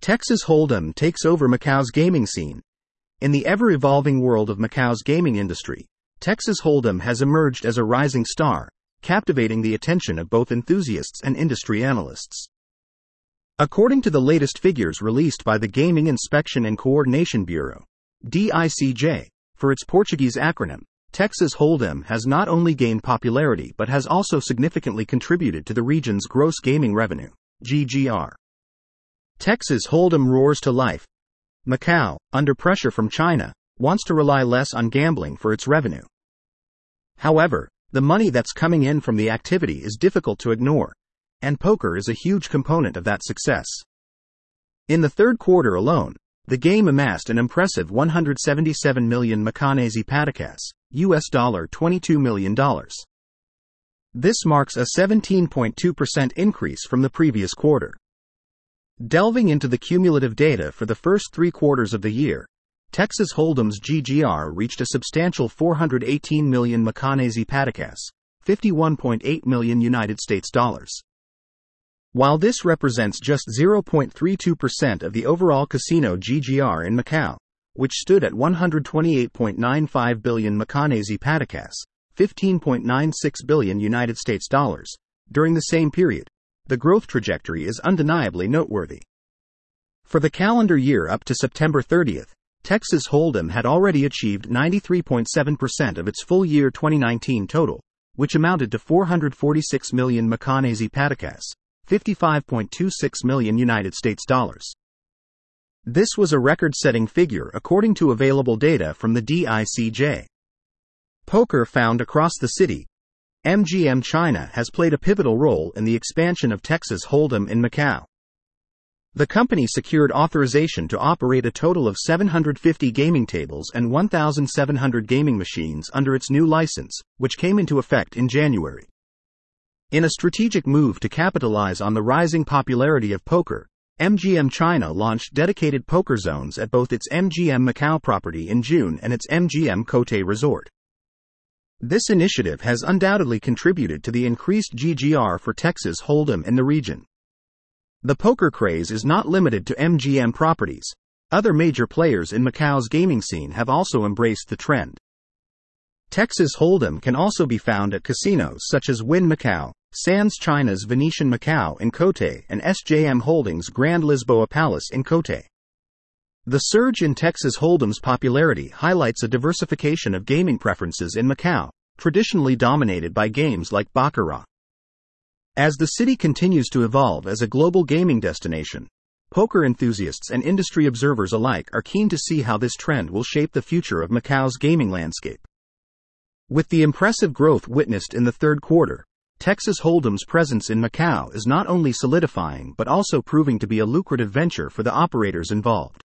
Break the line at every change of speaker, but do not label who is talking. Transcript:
Texas Hold'em takes over Macau's gaming scene. In the ever-evolving world of Macau's gaming industry, Texas Hold'em has emerged as a rising star, captivating the attention of both enthusiasts and industry analysts. According to the latest figures released by the Gaming Inspection and Coordination Bureau, DICJ, for its Portuguese acronym, Texas Hold'em has not only gained popularity but has also significantly contributed to the region's gross gaming revenue, GGR. Texas Hold'em roars to life. Macau, under pressure from China, wants to rely less on gambling for its revenue. However, the money that's coming in from the activity is difficult to ignore, and poker is a huge component of that success. In the third quarter alone, the game amassed an impressive 177 million Macanese Patacas, $22 million. This marks a 17.2% increase from the previous quarter. Delving into the cumulative data for the first 3 quarters of the year, Texas Hold'em's GGR reached a substantial 418 million Macanese Patacas, $51.8 million United States dollars. While this represents just 0.32% of the overall casino GGR in Macau, which stood at 128.95 billion Macanese Patacas, $15.96 billion United States dollars, during the same period, the growth trajectory is undeniably noteworthy. For the calendar year up to September 30th, Texas Hold'em had already achieved 93.7% of its full year 2019 total, which amounted to 446 million Macanese Patacas, $55.26 million United States dollars. This was a record-setting figure according to available data from the DICJ. Poker found across the city. MGM China has played a pivotal role in the expansion of Texas Hold'em in Macau. The company secured authorization to operate a total of 750 gaming tables and 1,700 gaming machines under its new license, which came into effect in January. In a strategic move to capitalize on the rising popularity of poker, MGM China launched dedicated poker zones at both its MGM Macau property in June and its MGM Cotai Resort. This initiative has undoubtedly contributed to the increased GGR for Texas Hold'em in the region. The poker craze is not limited to MGM properties. Other major players in Macau's gaming scene have also embraced the trend. Texas Hold'em can also be found at casinos such as Wynn Macau, Sands China's Venetian Macau in Cotai, and SJM Holdings' Grand Lisboa Palace in Cotai. The surge in Texas Hold'em's popularity highlights a diversification of gaming preferences in Macau, traditionally dominated by games like baccarat. As the city continues to evolve as a global gaming destination, poker enthusiasts and industry observers alike are keen to see how this trend will shape the future of Macau's gaming landscape. With the impressive growth witnessed in the third quarter, Texas Hold'em's presence in Macau is not only solidifying but also proving to be a lucrative venture for the operators involved.